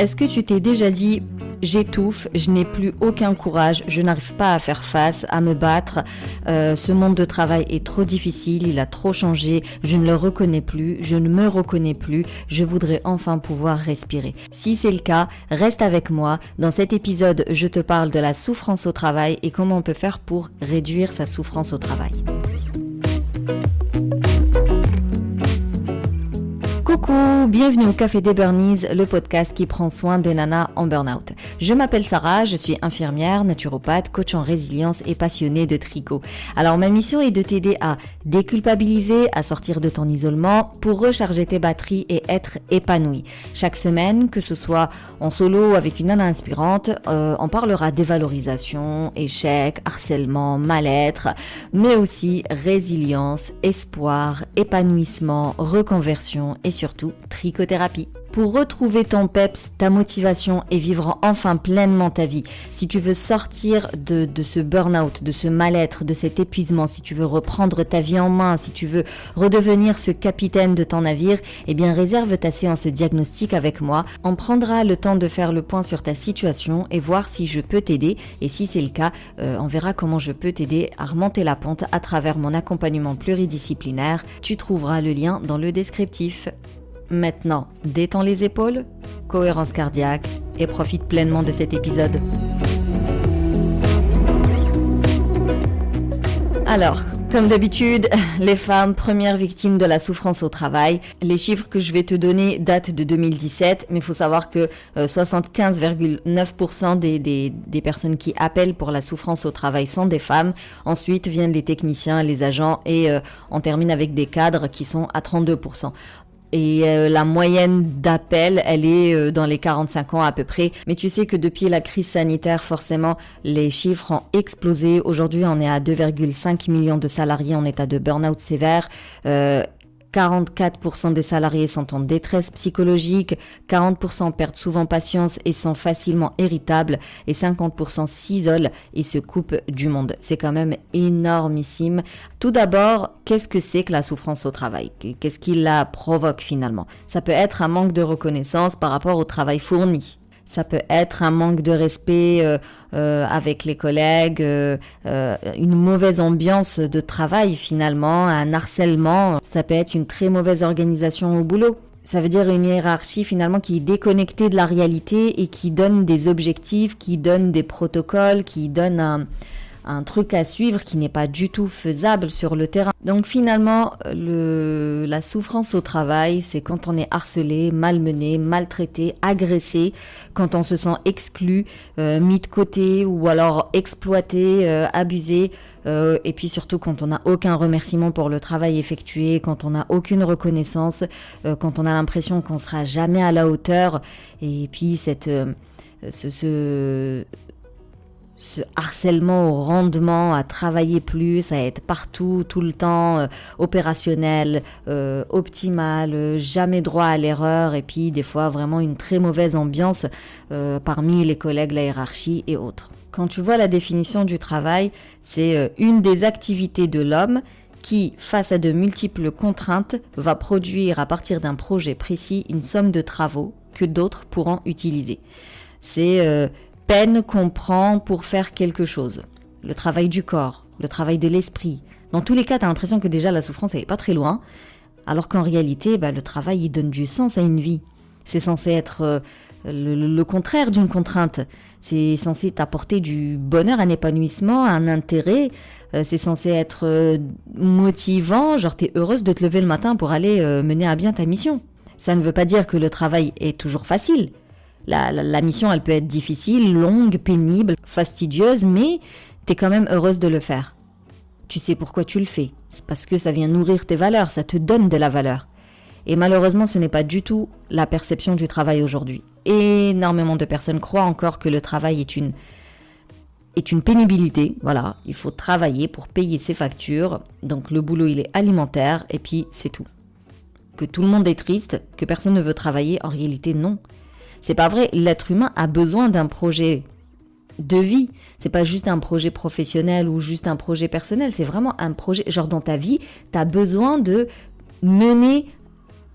Est-ce que tu t'es déjà dit « j'étouffe, je n'ai plus aucun courage, je n'arrive pas à faire face, à me battre, ce monde de travail est trop difficile, il a trop changé, je ne le reconnais plus, je ne me reconnais plus, je voudrais enfin pouvoir respirer ». Si c'est le cas, reste avec moi. Dans cet épisode, je te parle de la souffrance au travail et comment on peut faire pour réduire sa souffrance au travail. Coucou, bienvenue au Café des Burnies, le podcast qui prend soin des nanas en burn-out. Je m'appelle Sarah, je suis infirmière, naturopathe, coach en résilience et passionnée de tricot. Alors ma mission est de t'aider à déculpabiliser, à sortir de ton isolement pour recharger tes batteries et être épanouie. Chaque semaine, que ce soit en solo avec une nana inspirante, on parlera dévalorisation, échec, harcèlement, mal-être, mais aussi résilience, espoir, épanouissement, reconversion et surtout trichothérapie. Pour retrouver ton peps, ta motivation et vivre enfin pleinement ta vie, si tu veux sortir de ce burn-out, de ce mal-être, de cet épuisement, si tu veux reprendre ta vie en main, si tu veux redevenir ce capitaine de ton navire, eh bien réserve ta séance diagnostic avec moi. On prendra le temps de faire le point sur ta situation et voir si je peux t'aider. Et si c'est le cas, on verra comment je peux t'aider à remonter la pente à travers mon accompagnement pluridisciplinaire. Tu trouveras le lien dans le descriptif. Maintenant, détends les épaules, cohérence cardiaque et profite pleinement de cet épisode. Alors, comme d'habitude, les femmes, premières victimes de la souffrance au travail. Les chiffres que je vais te donner datent de 2017, mais il faut savoir que 75,9% des personnes qui appellent pour la souffrance au travail sont des femmes. Ensuite viennent les techniciens, les agents et on termine avec des cadres qui sont à 32%. Et la moyenne d'appel, elle est dans les 45 ans à peu près. Mais tu sais que depuis la crise sanitaire, forcément, les chiffres ont explosé. Aujourd'hui, on est à 2,5 millions de salariés en état de burn-out sévère. 44% des salariés sont en détresse psychologique, 40% perdent souvent patience et sont facilement irritables et 50% s'isolent et se coupent du monde. C'est quand même énormissime. Tout d'abord, qu'est-ce que c'est que la souffrance au travail ? Qu'est-ce qui la provoque finalement ? Ça peut être un manque de reconnaissance par rapport au travail fourni. Ça peut être un manque de respect avec les collègues, une mauvaise ambiance de travail finalement, un harcèlement. Ça peut être une très mauvaise organisation au boulot. Ça veut dire une hiérarchie finalement qui est déconnectée de la réalité et qui donne des objectifs, qui donne des protocoles, qui donne un truc à suivre qui n'est pas du tout faisable sur le terrain. Donc finalement, la souffrance au travail, c'est quand on est harcelé, malmené, maltraité, agressé, quand on se sent exclu, mis de côté ou alors exploité, abusé, et puis surtout quand on n'a aucun remerciement pour le travail effectué, quand on n'a aucune reconnaissance, quand on a l'impression qu'on ne sera jamais à la hauteur, et puis ce harcèlement au rendement, à travailler plus, à être partout, tout le temps, opérationnel, optimal, jamais droit à l'erreur, et puis des fois vraiment une très mauvaise ambiance parmi les collègues, la hiérarchie et autres. Quand tu vois la définition du travail, c'est une des activités de l'homme qui, face à de multiples contraintes, va produire à partir d'un projet précis une somme de travaux que d'autres pourront utiliser. C'est peine qu'on prend pour faire quelque chose. Le travail du corps, le travail de l'esprit. Dans tous les cas, tu as l'impression que déjà la souffrance elle est pas très loin, alors qu'en réalité, le travail il donne du sens à une vie. C'est censé être le contraire d'une contrainte. C'est censé t'apporter du bonheur, un épanouissement, un intérêt. C'est censé être motivant, genre t'es heureuse de te lever le matin pour aller mener à bien ta mission. Ça ne veut pas dire que le travail est toujours facile. La mission, elle peut être difficile, longue, pénible, fastidieuse, mais t'es quand même heureuse de le faire. Tu sais pourquoi tu le fais. C'est parce que ça vient nourrir tes valeurs, ça te donne de la valeur. Et malheureusement, ce n'est pas du tout la perception du travail aujourd'hui. Énormément de personnes croient encore que le travail est une pénibilité. Voilà, il faut travailler pour payer ses factures. Donc le boulot, il est alimentaire et puis c'est tout. Que tout le monde est triste, que personne ne veut travailler, en réalité, non. C'est pas vrai, l'être humain a besoin d'un projet de vie. C'est pas juste un projet professionnel ou juste un projet personnel, c'est vraiment un projet, genre dans ta vie, tu as besoin de mener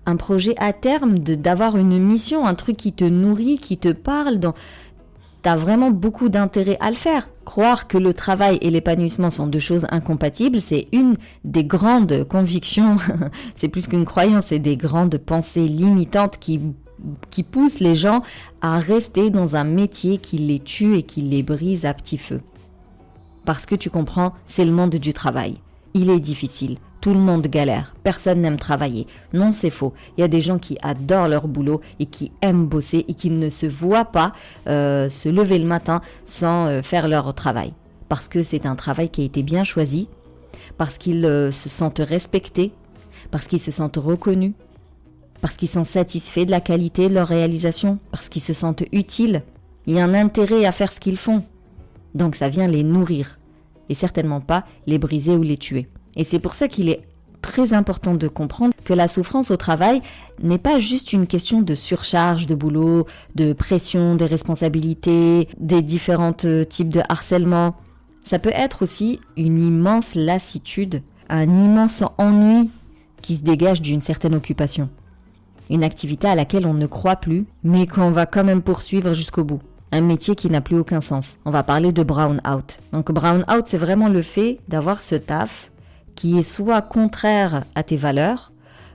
un projet à terme, d'avoir une mission, un truc qui te nourrit, qui te parle, tu as vraiment beaucoup d'intérêt à le faire. Croire que le travail et l'épanouissement sont deux choses incompatibles, c'est une des grandes convictions, c'est plus qu'une croyance, c'est des grandes pensées limitantes qui poussent les gens à rester dans un métier qui les tue et qui les brise à petit feu. Parce que tu comprends, c'est le monde du travail. Il est difficile. Tout le monde galère, personne n'aime travailler. Non, c'est faux. Il y a des gens qui adorent leur boulot et qui aiment bosser et qui ne se voient pas se lever le matin sans faire leur travail. Parce que c'est un travail qui a été bien choisi, parce qu'ils se sentent respectés, parce qu'ils se sentent reconnus, parce qu'ils sont satisfaits de la qualité de leur réalisation, parce qu'ils se sentent utiles. Il y a un intérêt à faire ce qu'ils font. Donc ça vient les nourrir et certainement pas les briser ou les tuer. Et c'est pour ça qu'il est très important de comprendre que la souffrance au travail n'est pas juste une question de surcharge de boulot, de pression, des responsabilités, des différents types de harcèlement. Ça peut être aussi une immense lassitude, un immense ennui qui se dégage d'une certaine occupation. Une activité à laquelle on ne croit plus, mais qu'on va quand même poursuivre jusqu'au bout. Un métier qui n'a plus aucun sens. On va parler de brown out. Donc brown out, c'est vraiment le fait d'avoir ce taf qui est soit contraire à tes valeurs,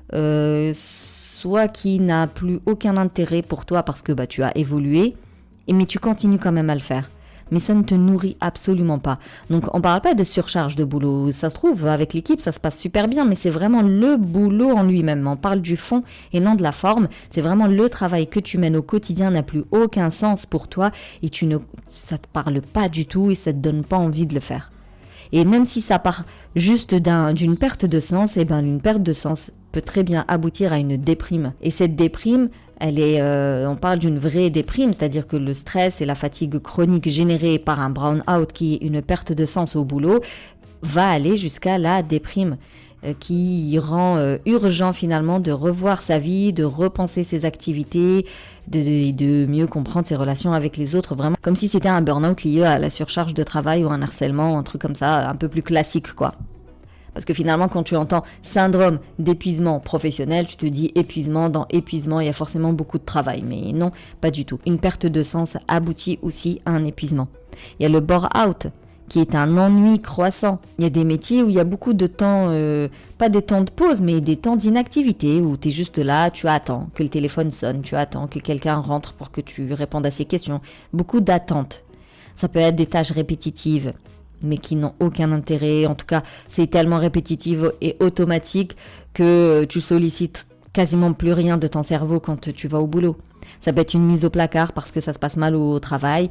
soit qui n'a plus aucun intérêt pour toi parce que tu as évolué, mais tu continues quand même à le faire. Mais ça ne te nourrit absolument pas. Donc on ne parle pas de surcharge de boulot. Ça se trouve, avec l'équipe, ça se passe super bien, mais c'est vraiment le boulot en lui-même. On parle du fond et non de la forme. C'est vraiment le travail que tu mènes au quotidien n'a plus aucun sens pour toi et ça ne te parle pas du tout et ça ne te donne pas envie de le faire. Et même si ça part juste d'une perte de sens, une perte de sens peut très bien aboutir à une déprime. Et cette déprime, on parle d'une vraie déprime, c'est-à-dire que le stress et la fatigue chronique générée par un brown-out qui est une perte de sens au boulot va aller jusqu'à la déprime qui rend urgent finalement de revoir sa vie, de repenser ses activités, de mieux comprendre ses relations avec les autres, vraiment comme si c'était un burn-out lié à la surcharge de travail ou un harcèlement, un truc comme ça, un peu plus classique quoi. Parce que finalement, quand tu entends syndrome d'épuisement professionnel, tu te dis épuisement. Dans épuisement, il y a forcément beaucoup de travail. Mais non, pas du tout. Une perte de sens aboutit aussi à un épuisement. Il y a le bore-out, qui est un ennui croissant. Il y a des métiers où il y a beaucoup de temps, pas des temps de pause, mais des temps d'inactivité, où tu es juste là, tu attends que le téléphone sonne, tu attends que quelqu'un rentre pour que tu répondes à ses questions. Beaucoup d'attentes. Ça peut être des tâches répétitives, mais qui n'ont aucun intérêt. En tout cas, c'est tellement répétitif et automatique que tu sollicites quasiment plus rien de ton cerveau quand tu vas au boulot. Ça peut être une mise au placard parce que ça se passe mal au travail.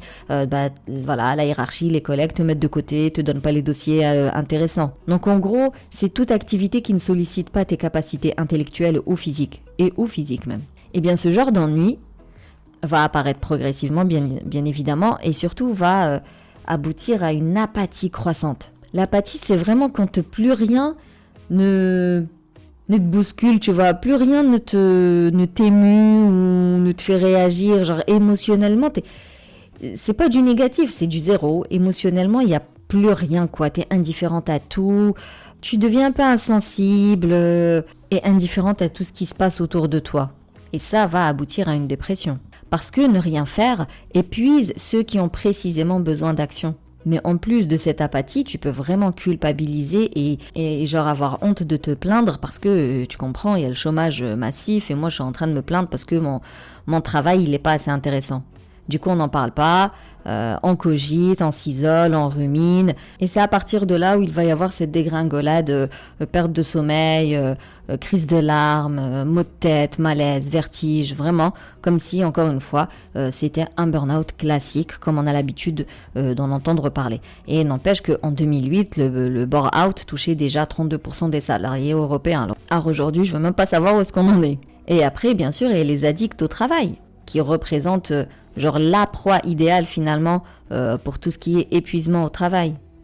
La hiérarchie, les collègues te mettent de côté, te donnent pas les dossiers intéressants. Donc en gros, c'est toute activité qui ne sollicite pas tes capacités intellectuelles ou physiques, ou physiques même. Et bien ce genre d'ennui va apparaître progressivement, bien évidemment, et surtout va aboutir à une apathie croissante. L'apathie, c'est vraiment quand plus rien ne te bouscule, tu vois, plus rien ne t'émue ou ne te fait réagir, genre émotionnellement, c'est pas du négatif, c'est du zéro. Émotionnellement, il n'y a plus rien, quoi. T'es indifférente à tout, tu deviens un peu insensible et indifférente à tout ce qui se passe autour de toi. Et ça va aboutir à une dépression. Parce que ne rien faire épuise ceux qui ont précisément besoin d'action. Mais en plus de cette apathie, tu peux vraiment culpabiliser et genre avoir honte de te plaindre parce que tu comprends, il y a le chômage massif et moi je suis en train de me plaindre parce que mon travail il n'est pas assez intéressant. Du coup on n'en parle pas, on cogite, on s'isole, on rumine et c'est à partir de là où il va y avoir cette dégringolade, perte de sommeil, crise de larmes, maux de tête, malaise, vertige, vraiment comme si encore une fois c'était un burn-out classique comme on a l'habitude d'en entendre parler. Et n'empêche qu'en 2008 le burn-out touchait déjà 32% des salariés européens. Alors aujourd'hui je veux même pas savoir où est-ce qu'on en est. Et après bien sûr il y a les addicts au travail qui représentent genre la proie idéale finalement pour tout ce qui est épuisement au travail.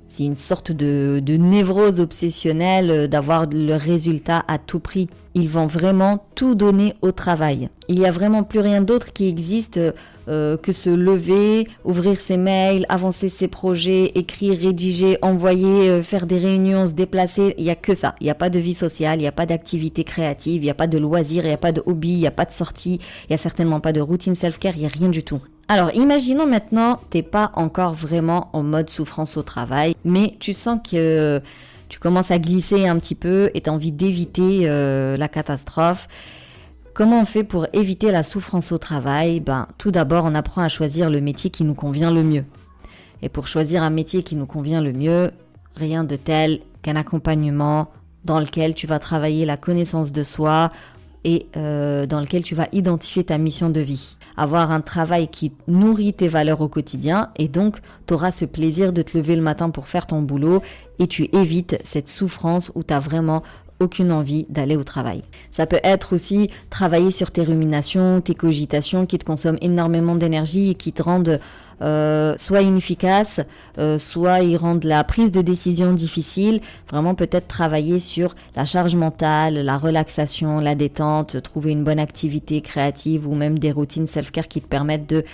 C'est une sorte de névrose obsessionnelle d'avoir le résultat à tout prix. Ils vont vraiment tout donner au travail. Il n'y a vraiment plus rien d'autre qui existe que se lever, ouvrir ses mails, avancer ses projets, écrire, rédiger, envoyer, faire des réunions, se déplacer. Il n'y a que ça. Il n'y a pas de vie sociale, il n'y a pas d'activité créative, il n'y a pas de loisirs, il n'y a pas de hobby, il n'y a pas de sortie, il n'y a certainement pas de routine self-care, il n'y a rien du tout. Alors, imaginons maintenant, t'es pas encore vraiment en mode souffrance au travail, mais tu sens que tu commences à glisser un petit peu et tu as envie d'éviter la catastrophe. Comment on fait pour éviter la souffrance au travail ? Tout d'abord, on apprend à choisir le métier qui nous convient le mieux. Et pour choisir un métier qui nous convient le mieux, rien de tel qu'un accompagnement dans lequel tu vas travailler la connaissance de soi et dans lequel tu vas identifier ta mission de vie. Avoir un travail qui nourrit tes valeurs au quotidien et donc tu auras ce plaisir de te lever le matin pour faire ton boulot et tu évites cette souffrance où tu n'as vraiment aucune envie d'aller au travail. Ça peut être aussi travailler sur tes ruminations, tes cogitations qui te consomment énormément d'énergie et qui te rendent soit inefficace, soit ils rendent la prise de décision difficile. Vraiment peut-être travailler sur la charge mentale, la relaxation, la détente, trouver une bonne activité créative ou même des routines self-care qui te permettent de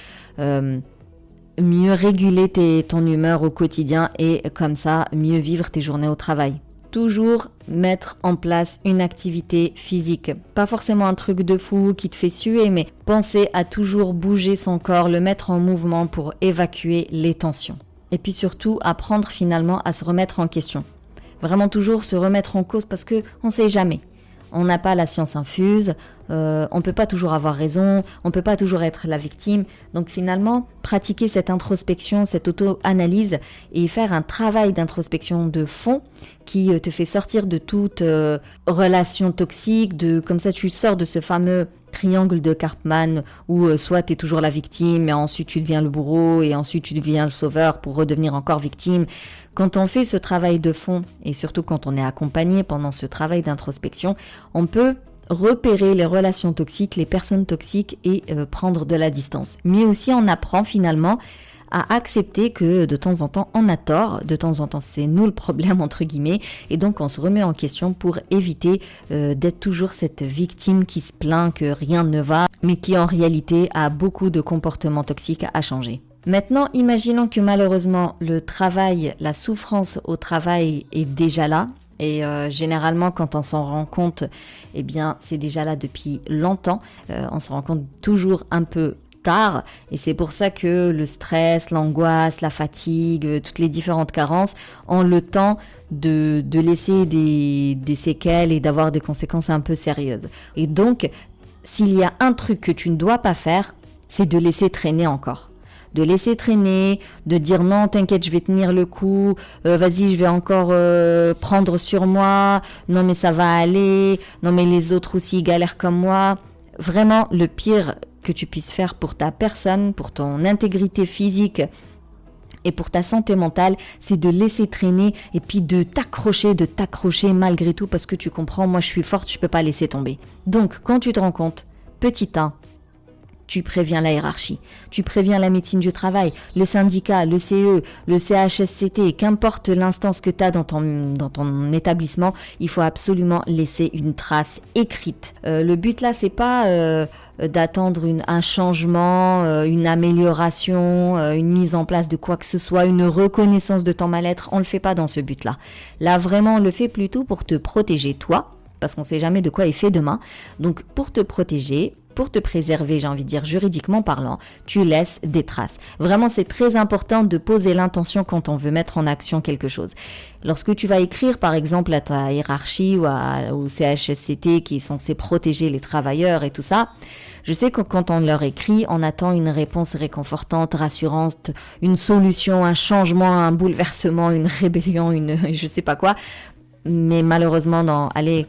mieux réguler ton humeur au quotidien et comme ça mieux vivre tes journées au travail. Toujours mettre en place une activité physique. Pas forcément un truc de fou qui te fait suer, mais penser à toujours bouger son corps, le mettre en mouvement pour évacuer les tensions. Et puis surtout, apprendre finalement à se remettre en question. Vraiment toujours se remettre en cause parce qu'on ne sait jamais. On n'a pas la science infuse, on ne peut pas toujours avoir raison, on ne peut pas toujours être la victime. Donc finalement, pratiquer cette introspection, cette auto-analyse et faire un travail d'introspection de fond qui te fait sortir de toute relation toxique, comme ça tu sors de ce fameux triangle de Karpman où soit tu es toujours la victime et ensuite tu deviens le bourreau et ensuite tu deviens le sauveur pour redevenir encore victime. Quand on fait ce travail de fond et surtout quand on est accompagné pendant ce travail d'introspection, on peut repérer les relations toxiques, les personnes toxiques et prendre de la distance. Mais aussi on apprend finalement à accepter que de temps en temps on a tort, de temps en temps c'est nous le problème entre guillemets et donc on se remet en question pour éviter d'être toujours cette victime qui se plaint que rien ne va mais qui en réalité a beaucoup de comportements toxiques à changer. Maintenant, imaginons que malheureusement le travail, la souffrance au travail est déjà là et généralement quand on s'en rend compte, eh bien c'est déjà là depuis longtemps, on se rend compte toujours un peu tard et c'est pour ça que le stress, l'angoisse, la fatigue, toutes les différentes carences ont le temps de laisser des séquelles et d'avoir des conséquences un peu sérieuses. Et donc, s'il y a un truc que tu ne dois pas faire, c'est de laisser traîner encore. De laisser traîner, de dire non, t'inquiète, je vais tenir le coup, vas-y, je vais encore prendre sur moi, non mais ça va aller, non mais les autres aussi galèrent comme moi. Vraiment, le pire que tu puisses faire pour ta personne, pour ton intégrité physique et pour ta santé mentale, c'est de laisser traîner et puis de t'accrocher malgré tout parce que tu comprends, moi je suis forte, je peux pas laisser tomber. Donc, quand tu te rends compte, petit 1, tu préviens la hiérarchie, tu préviens la médecine du travail, le syndicat, le CE, le CHSCT, qu'importe l'instance que tu as dans ton établissement, il faut absolument laisser une trace écrite. Le but là, c'est pas d'attendre un changement, une amélioration, une mise en place de quoi que ce soit, une reconnaissance de ton mal-être. On le fait pas dans ce but-là. Là, vraiment, on le fait plutôt pour te protéger, toi, parce qu'on ne sait jamais de quoi est fait demain. Donc, pour te protéger, pour te préserver, j'ai envie de dire juridiquement parlant, tu laisses des traces. Vraiment, c'est très important de poser l'intention quand on veut mettre en action quelque chose. Lorsque tu vas écrire, par exemple, à ta hiérarchie ou au CHSCT qui est censé protéger les travailleurs et tout ça, je sais que quand on leur écrit, on attend une réponse réconfortante, rassurante, une solution, un changement, un bouleversement, une rébellion, je sais pas quoi. Mais malheureusement, dans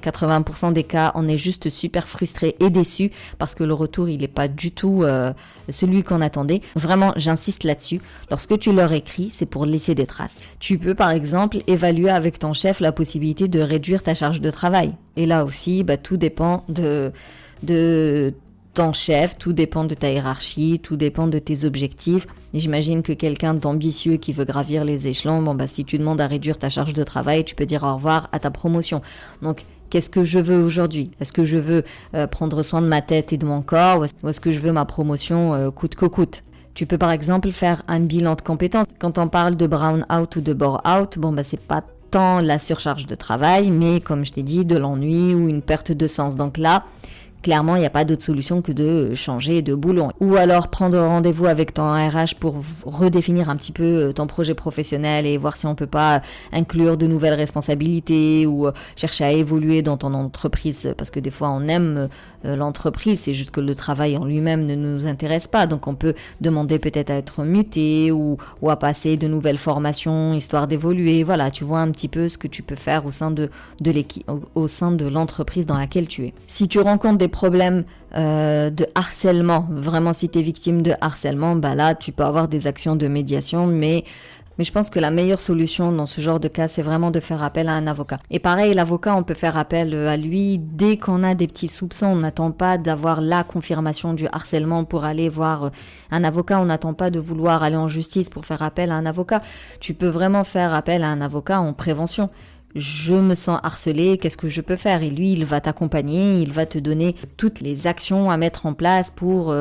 80% des cas, on est juste super frustré et déçu parce que le retour, il n'est pas du tout celui qu'on attendait. Vraiment, j'insiste là-dessus. Lorsque tu leur écris, c'est pour laisser des traces. Tu peux, par exemple, évaluer avec ton chef la possibilité de réduire ta charge de travail. Et là aussi, tout dépend de ton chef, tout dépend de ta hiérarchie, tout dépend de tes objectifs. Et j'imagine que quelqu'un d'ambitieux qui veut gravir les échelons, si tu demandes à réduire ta charge de travail, tu peux dire au revoir à ta promotion. Donc, qu'est-ce que je veux aujourd'hui? Est-ce que je veux prendre soin de ma tête et de mon corps ou est-ce que je veux ma promotion coûte que coûte? Tu peux par exemple faire un bilan de compétences. Quand on parle de brown out ou de bore out, c'est pas tant la surcharge de travail, mais comme je t'ai dit, de l'ennui ou une perte de sens. Donc là, clairement, il n'y a pas d'autre solution que de changer de boulot. Ou alors prendre rendez-vous avec ton RH pour redéfinir un petit peu ton projet professionnel et voir si on ne peut pas inclure de nouvelles responsabilités ou chercher à évoluer dans ton entreprise. Parce que des fois, on aime l'entreprise, c'est juste que le travail en lui-même ne nous intéresse pas. Donc, on peut demander peut-être à être muté ou à passer de nouvelles formations, histoire d'évoluer. Voilà, tu vois un petit peu ce que tu peux faire au sein de l'équipe, au sein de l'entreprise dans laquelle tu es. Si tu rencontres des problèmes de harcèlement, vraiment si tu es victime de harcèlement, là tu peux avoir des actions de médiation, mais je pense que la meilleure solution dans ce genre de cas, c'est vraiment de faire appel à un avocat. Et pareil, l'avocat, on peut faire appel à lui dès qu'on a des petits soupçons. On n'attend pas d'avoir la confirmation du harcèlement pour aller voir un avocat. On n'attend pas de vouloir aller en justice pour faire appel à un avocat. Tu peux vraiment faire appel à un avocat en prévention. Je me sens harcelée, qu'est-ce que je peux faire? Et lui, il va t'accompagner, il va te donner toutes les actions à mettre en place pour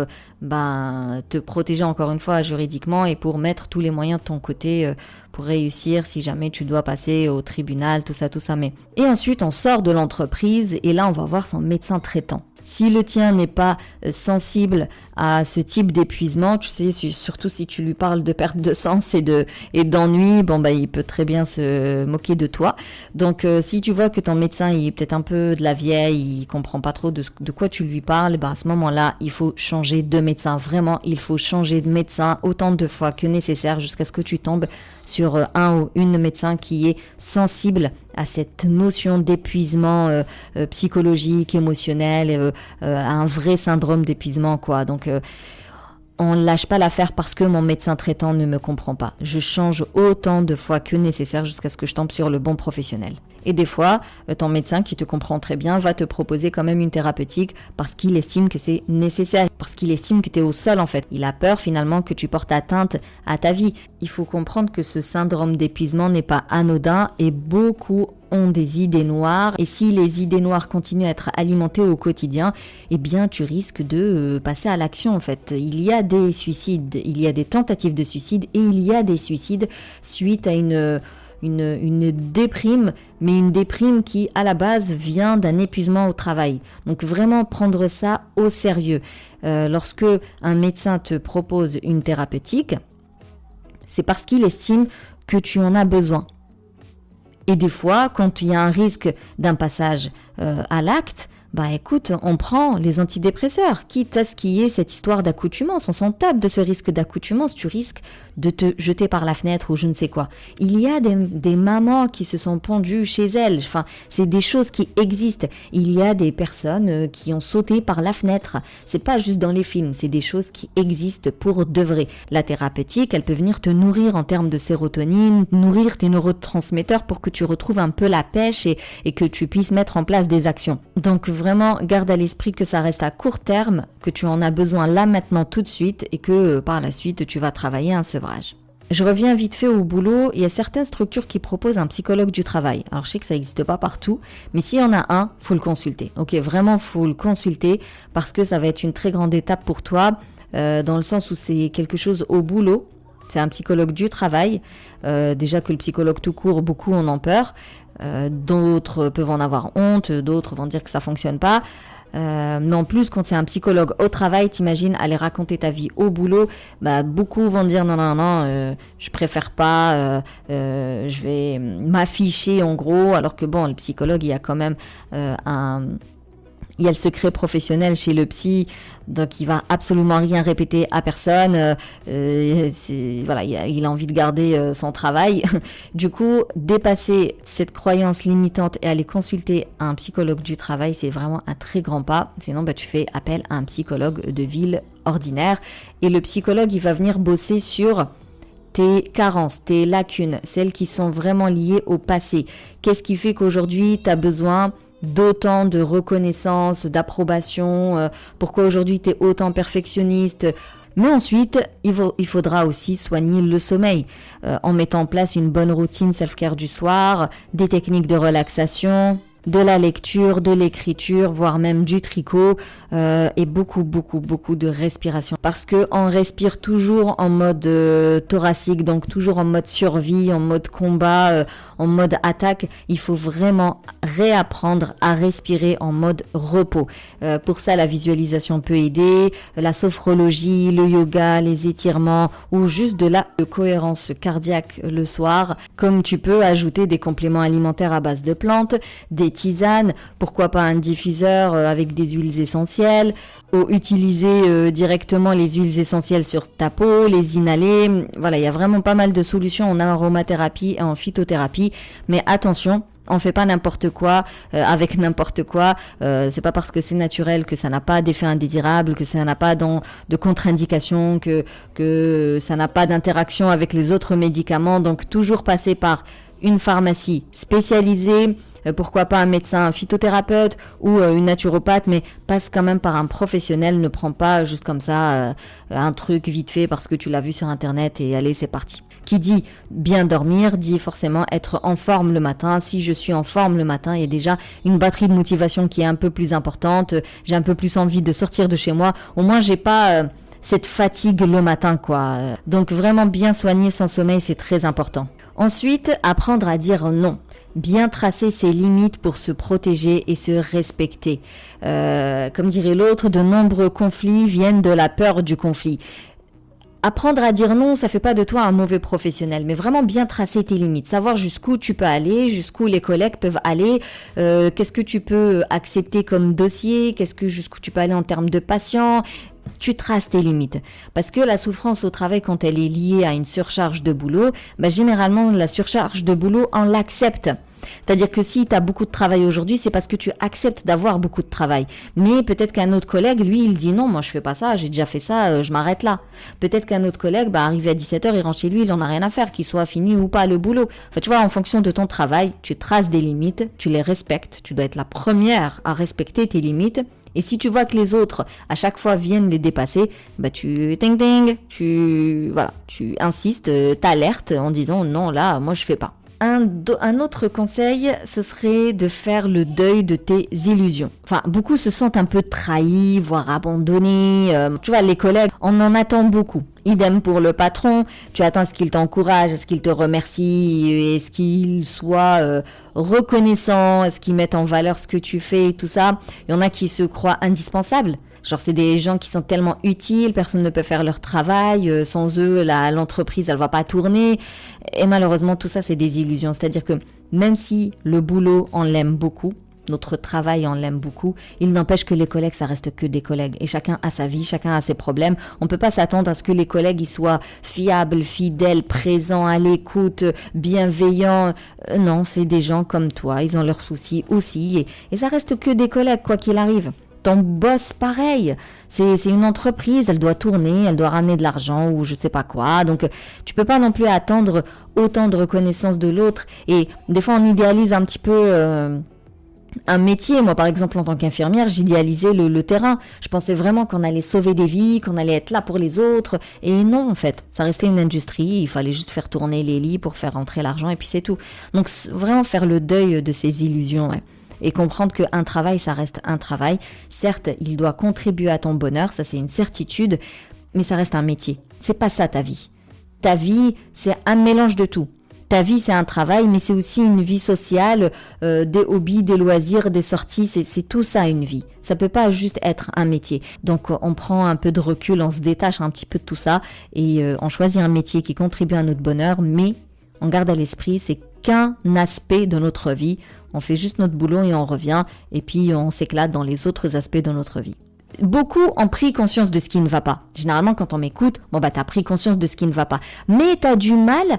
te protéger encore une fois juridiquement et pour mettre tous les moyens de ton côté pour réussir si jamais tu dois passer au tribunal, tout ça. Et ensuite, on sort de l'entreprise et là, on va voir son médecin traitant. Si le tien n'est pas sensible à ce type d'épuisement, tu sais, surtout si tu lui parles de perte de sens et d'ennui, il peut très bien se moquer de toi. Donc, si tu vois que ton médecin il est peut-être un peu de la vieille, il comprend pas trop de quoi tu lui parles, à ce moment-là, il faut changer de médecin. Vraiment, il faut changer de médecin autant de fois que nécessaire jusqu'à ce que tu tombes sur un ou une médecin qui est sensible à cette notion d'épuisement psychologique, émotionnel, à un vrai syndrome d'épuisement, quoi. Donc, on ne lâche pas l'affaire parce que mon médecin traitant ne me comprend pas. Je change autant de fois que nécessaire jusqu'à ce que je tombe sur le bon professionnel. Et des fois, ton médecin qui te comprend très bien va te proposer quand même une thérapeutique parce qu'il estime que c'est nécessaire, parce qu'il estime que tu es au sol en fait. Il a peur finalement que tu portes atteinte à ta vie. Il faut comprendre que ce syndrome d'épuisement n'est pas anodin et beaucoup ont des idées noires. Et si les idées noires continuent à être alimentées au quotidien, tu risques de passer à l'action en fait. Il y a des suicides, il y a des tentatives de suicide et il y a des suicides suite à une déprime, mais une déprime qui, à la base, vient d'un épuisement au travail. Donc, vraiment prendre ça au sérieux. Lorsque un médecin te propose une thérapeutique, c'est parce qu'il estime que tu en as besoin. Et des fois, quand il y a un risque d'un passage à l'acte, écoute, on prend les antidépresseurs, quitte à ce qu'il y ait cette histoire d'accoutumance. On s'en tape de ce risque d'accoutumance, tu risques de te jeter par la fenêtre ou je ne sais quoi. Il y a des mamans qui se sont pendues chez elles, c'est des choses qui existent. Il y a des personnes qui ont sauté par la fenêtre. C'est pas juste dans les films, c'est des choses qui existent pour de vrai. La thérapeutique, elle peut venir te nourrir en termes de sérotonine, nourrir tes neurotransmetteurs pour que tu retrouves un peu la pêche et que tu puisses mettre en place des actions. Donc vraiment, garde à l'esprit que ça reste à court terme, que tu en as besoin là maintenant tout de suite et que par la suite tu vas travailler un sevrage. Je reviens vite fait au boulot, il y a certaines structures qui proposent un psychologue du travail. Alors je sais que ça n'existe pas partout, mais s'il y en a un, faut le consulter. Ok, vraiment faut le consulter parce que ça va être une très grande étape pour toi, dans le sens où c'est quelque chose au boulot. C'est un psychologue du travail. Déjà que le psychologue tout court, beaucoup en ont peur. D'autres peuvent en avoir honte, d'autres vont dire que ça fonctionne pas. Mais en plus, quand c'est un psychologue au travail, t'imagines aller raconter ta vie au boulot, beaucoup vont dire non, je préfère pas, je vais m'afficher en gros, alors que le psychologue, il y a quand même il y a le secret professionnel chez le psy, donc il va absolument rien répéter à personne. Il a envie de garder son travail. Du coup, dépasser cette croyance limitante et aller consulter un psychologue du travail, c'est vraiment un très grand pas. Sinon, tu fais appel à un psychologue de ville ordinaire. Et le psychologue, il va venir bosser sur tes carences, tes lacunes, celles qui sont vraiment liées au passé. Qu'est-ce qui fait qu'aujourd'hui, tu as besoin d'autant de reconnaissance, d'approbation, pourquoi aujourd'hui tu es autant perfectionniste. Mais ensuite, il faudra aussi soigner le sommeil en mettant en place une bonne routine self-care du soir, des techniques de relaxation, de la lecture, de l'écriture, voire même du tricot et beaucoup de respiration. Parce que on respire toujours en mode thoracique, donc toujours en mode survie, en mode combat, en mode attaque. Il faut vraiment réapprendre à respirer en mode repos. Pour ça, la visualisation peut aider, la sophrologie, le yoga, les étirements ou juste de la cohérence cardiaque le soir. Comme tu peux ajouter des compléments alimentaires à base de plantes, des tisanes, pourquoi pas un diffuseur avec des huiles essentielles, ou utiliser directement les huiles essentielles sur ta peau, les inhaler. Voilà, il y a vraiment pas mal de solutions en aromathérapie et en phytothérapie, mais attention, on fait pas n'importe quoi avec n'importe quoi. C'est pas parce que c'est naturel que ça n'a pas d'effet indésirable, que ça n'a pas de contre-indication, que ça n'a pas d'interaction avec les autres médicaments. Donc toujours passer par une pharmacie spécialisée, pourquoi pas un médecin, un phytothérapeute ou une naturopathe, mais passe quand même par un professionnel. Ne prends pas juste comme ça un truc vite fait parce que tu l'as vu sur internet et allez, c'est parti. Qui dit bien dormir, dit forcément être en forme le matin. Si je suis en forme le matin, il y a déjà une batterie de motivation qui est un peu plus importante. J'ai un peu plus envie de sortir de chez moi. Au moins, j'ai pas cette fatigue le matin, quoi. Donc vraiment bien soigner son sommeil, c'est très important. Ensuite, apprendre à dire non. Bien tracer ses limites pour se protéger et se respecter. Comme dirait l'autre, de nombreux conflits viennent de la peur du conflit. Apprendre à dire non, ça fait pas de toi un mauvais professionnel, mais vraiment bien tracer tes limites, savoir jusqu'où tu peux aller, jusqu'où les collègues peuvent aller, qu'est-ce que tu peux accepter comme dossier, jusqu'où tu peux aller en termes de patients. Tu traces tes limites. Parce que la souffrance au travail, quand elle est liée à une surcharge de boulot, généralement, la surcharge de boulot, on l'accepte. C'est-à-dire que si tu as beaucoup de travail aujourd'hui, c'est parce que tu acceptes d'avoir beaucoup de travail. Mais peut-être qu'un autre collègue, lui, il dit non, moi je fais pas ça, j'ai déjà fait ça, je m'arrête là. Peut-être qu'un autre collègue, arrivé à 17h, il rentre chez lui, il en a rien à faire, qu'il soit fini ou pas le boulot. Enfin, tu vois, en fonction de ton travail, tu traces des limites, tu les respectes. Tu dois être la première à respecter tes limites. Et si tu vois que les autres, à chaque fois, viennent les dépasser, tu tu insistes, t'alertes en disant non, là, moi je fais pas. Un autre conseil, ce serait de faire le deuil de tes illusions. Enfin, beaucoup se sentent un peu trahis, voire abandonnés. Tu vois, les collègues, on en attend beaucoup. Idem pour le patron, tu attends à ce qu'il t'encourage, à ce qu'il te remercie, à ce qu'il soit reconnaissant, à ce qu'il mette en valeur ce que tu fais et tout ça. Il y en a qui se croient indispensables. Genre, c'est des gens qui sont tellement utiles, personne ne peut faire leur travail, sans eux, l'entreprise, elle va pas tourner. Et malheureusement, tout ça, c'est des illusions. C'est-à-dire que même si le boulot, on l'aime beaucoup, notre travail, on l'aime beaucoup, il n'empêche que les collègues, ça reste que des collègues. Et chacun a sa vie, chacun a ses problèmes. On peut pas s'attendre à ce que les collègues, ils soient fiables, fidèles, présents, à l'écoute, bienveillants. Non, c'est des gens comme toi, ils ont leurs soucis aussi. Et ça reste que des collègues, quoi qu'il arrive. Ton boss, pareil, c'est une entreprise, elle doit tourner, elle doit ramener de l'argent ou je sais pas quoi. Donc, tu peux pas non plus attendre autant de reconnaissance de l'autre. Et des fois, on idéalise un petit peu un métier. Moi, par exemple, en tant qu'infirmière, j'idéalisais le terrain. Je pensais vraiment qu'on allait sauver des vies, qu'on allait être là pour les autres. Et non, en fait, ça restait une industrie. Il fallait juste faire tourner les lits pour faire rentrer l'argent et puis c'est tout. Donc, vraiment faire le deuil de ces illusions, ouais. Et comprendre qu'un travail, ça reste un travail. Certes, il doit contribuer à ton bonheur, ça c'est une certitude, mais ça reste un métier. C'est pas ça ta vie. Ta vie, c'est un mélange de tout. Ta vie, c'est un travail, mais c'est aussi une vie sociale, des hobbies, des loisirs, des sorties, c'est tout ça une vie. Ça peut pas juste être un métier. Donc on prend un peu de recul, on se détache un petit peu de tout ça et on choisit un métier qui contribue à notre bonheur, mais on garde à l'esprit, c'est qu'un aspect de notre vie. On fait juste notre boulot et on revient, et puis on s'éclate dans les autres aspects de notre vie. Beaucoup ont pris conscience de ce qui ne va pas. Généralement, quand on m'écoute, t'as pris conscience de ce qui ne va pas. Mais t'as du mal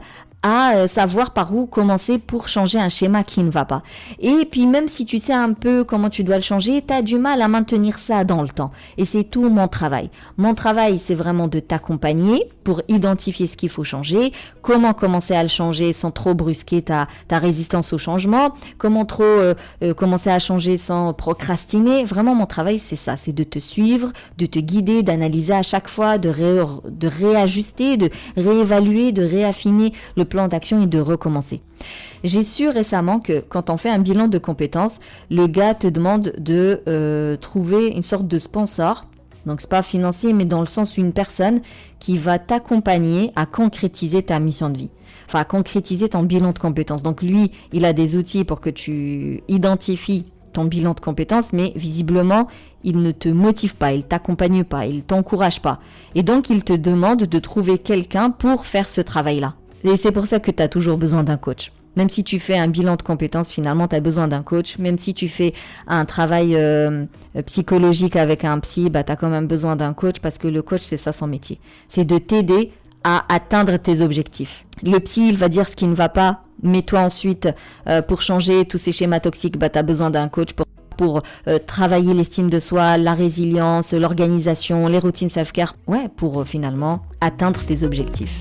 à savoir par où commencer pour changer un schéma qui ne va pas. Et puis même si tu sais un peu comment tu dois le changer, tu as du mal à maintenir ça dans le temps. Et c'est tout mon travail. Mon travail, c'est vraiment de t'accompagner pour identifier ce qu'il faut changer, comment commencer à le changer sans trop brusquer ta résistance au changement, comment commencer à changer sans procrastiner. Vraiment, mon travail, c'est ça, c'est de te suivre, de te guider, d'analyser à chaque fois, de réajuster, de réévaluer, de réaffiner le plan d'action et de recommencer. J'ai su récemment que quand on fait un bilan de compétences, le gars te demande de trouver une sorte de sponsor. Donc c'est pas financier, mais dans le sens où une personne qui va t'accompagner à concrétiser ta mission de vie. Enfin, à concrétiser ton bilan de compétences. Donc lui, il a des outils pour que tu identifies ton bilan de compétences, mais visiblement, il ne te motive pas, il t'accompagne pas, il t'encourage pas. Et donc, il te demande de trouver quelqu'un pour faire ce travail-là. Et c'est pour ça que tu as toujours besoin d'un coach. Même si tu fais un bilan de compétences, finalement, tu as besoin d'un coach. Même si tu fais un travail psychologique avec un psy, tu as quand même besoin d'un coach parce que le coach, c'est ça son métier. C'est de t'aider à atteindre tes objectifs. Le psy, il va dire ce qui ne va pas, mais toi ensuite, pour changer tous ces schémas toxiques, tu as besoin d'un coach pour travailler l'estime de soi, la résilience, l'organisation, les routines self-care, pour finalement atteindre tes objectifs.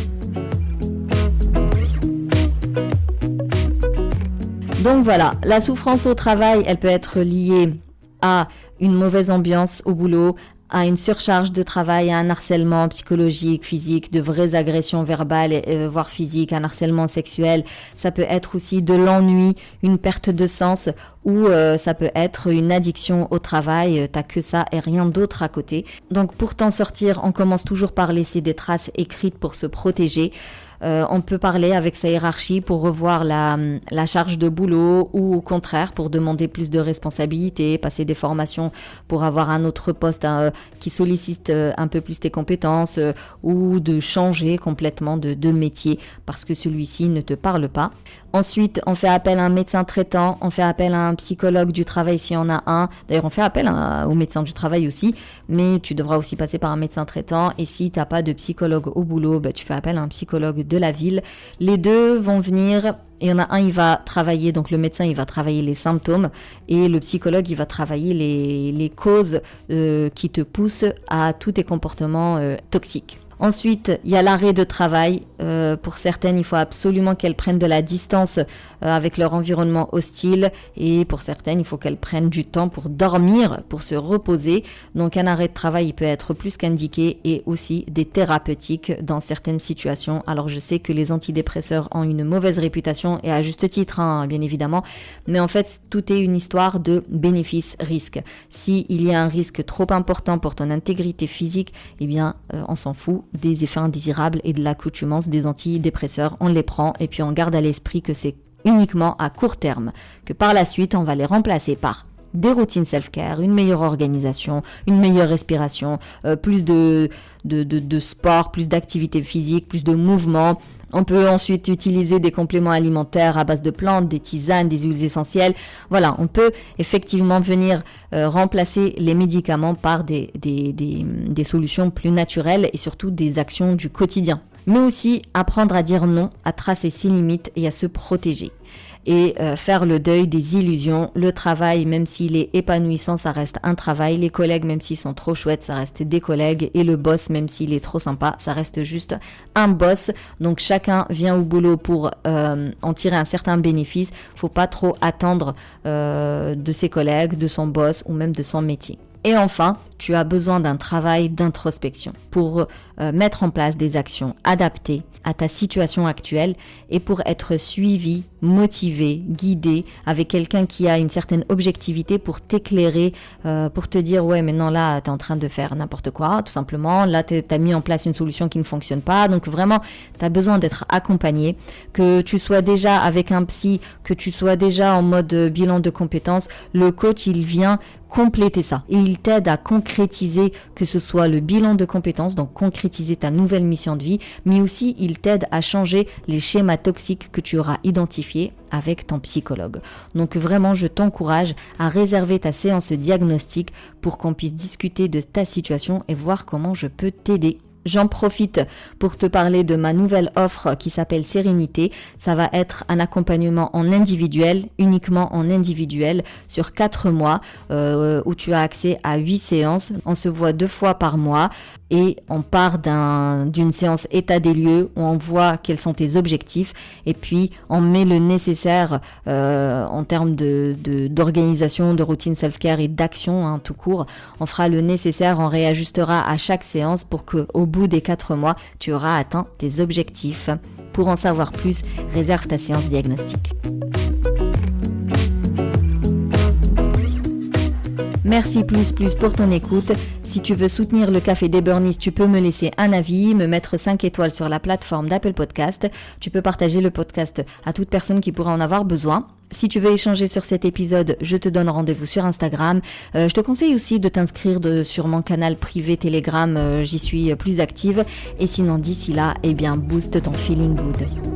Donc voilà, la souffrance au travail, elle peut être liée à une mauvaise ambiance au boulot, à une surcharge de travail, à un harcèlement psychologique, physique, de vraies agressions verbales, voire physiques, un harcèlement sexuel. Ça peut être aussi de l'ennui, une perte de sens, ou ça peut être une addiction au travail, t'as que ça et rien d'autre à côté. Donc pour t'en sortir, on commence toujours par laisser des traces écrites pour se protéger. On peut parler avec sa hiérarchie pour revoir la charge de boulot ou au contraire pour demander plus de responsabilités, passer des formations pour avoir un autre poste qui sollicite un peu plus tes compétences ou de changer complètement de métier parce que celui-ci ne te parle pas. Ensuite, on fait appel à un médecin traitant, on fait appel à un psychologue du travail s'il y en a un. D'ailleurs, on fait appel au médecin du travail aussi, mais tu devras aussi passer par un médecin traitant. Et si tu n'as pas de psychologue au boulot, tu fais appel à un psychologue de la ville. Les deux vont venir, il y en a un, il va travailler, donc le médecin, il va travailler les symptômes et le psychologue, il va travailler les causes qui te poussent à tous tes comportements toxiques. Ensuite, il y a l'arrêt de travail. Pour certaines, il faut absolument qu'elles prennent de la distance avec leur environnement hostile. Et pour certaines, il faut qu'elles prennent du temps pour dormir, pour se reposer. Donc un arrêt de travail, il peut être plus qu'indiqué et aussi des thérapeutiques dans certaines situations. Alors je sais que les antidépresseurs ont une mauvaise réputation et à juste titre, bien évidemment. Mais en fait, tout est une histoire de bénéfice-risque. S'il y a un risque trop important pour ton intégrité physique, eh bien, on s'en fout des effets indésirables et de l'accoutumance des antidépresseurs, on les prend et puis on garde à l'esprit que c'est uniquement à court terme, que par la suite on va les remplacer par des routines self-care, une meilleure organisation, une meilleure respiration, plus de sport, plus d'activité physique, plus de mouvement. On peut ensuite utiliser des compléments alimentaires à base de plantes, des tisanes, des huiles essentielles. Voilà, on peut effectivement venir remplacer les médicaments par des solutions plus naturelles et surtout des actions du quotidien. Mais aussi apprendre à dire non, à tracer ses limites et à se protéger. Et faire le deuil des illusions. Le travail, même s'il est épanouissant, ça reste un travail. Les collègues, même s'ils sont trop chouettes, ça reste des collègues. Et le boss, même s'il est trop sympa, ça reste juste un boss. Donc chacun vient au boulot pour en tirer un certain bénéfice. Faut pas trop attendre de ses collègues, de son boss ou même de son métier. Et enfin, tu as besoin d'un travail d'introspection pour mettre en place des actions adaptées à ta situation actuelle et pour être suivi, motivé, guidé avec quelqu'un qui a une certaine objectivité pour t'éclairer, pour te dire ouais mais non là t'es en train de faire n'importe quoi tout simplement, là t'as mis en place une solution qui ne fonctionne pas, donc vraiment t'as besoin d'être accompagné, que tu sois déjà avec un psy, que tu sois déjà en mode bilan de compétences, le coach il vient compléter ça et il t'aide à concrétiser, que ce soit le bilan de compétences, donc concrétiser ta nouvelle mission de vie, mais aussi il t'aide à changer les schémas toxiques que tu auras identifiés avec ton psychologue. Donc vraiment, je t'encourage à réserver ta séance diagnostic pour qu'on puisse discuter de ta situation et voir comment je peux t'aider. J'en profite pour te parler de ma nouvelle offre qui s'appelle Sérénité. Ça va être un accompagnement en individuel, uniquement en individuel, sur 4 mois, où tu as accès à 8 séances. On se voit 2 fois par mois et on part d'une séance état des lieux où on voit quels sont tes objectifs et puis on met le nécessaire en termes d'organisation, de routine self-care et d'action tout court. On fera le nécessaire, on réajustera à chaque séance pour qu'au bout des 4 mois, tu auras atteint tes objectifs. Pour en savoir plus, réserve ta séance diagnostic. Merci plus pour ton écoute. Si tu veux soutenir le Café des Burnies, tu peux me laisser un avis, me mettre 5 étoiles sur la plateforme d'Apple Podcast. Tu peux partager le podcast à toute personne qui pourrait en avoir besoin. Si tu veux échanger sur cet épisode, je te donne rendez-vous sur Instagram. Je te conseille aussi de t'inscrire sur mon canal privé Telegram, j'y suis plus active. Et sinon, d'ici là, booste ton feeling good.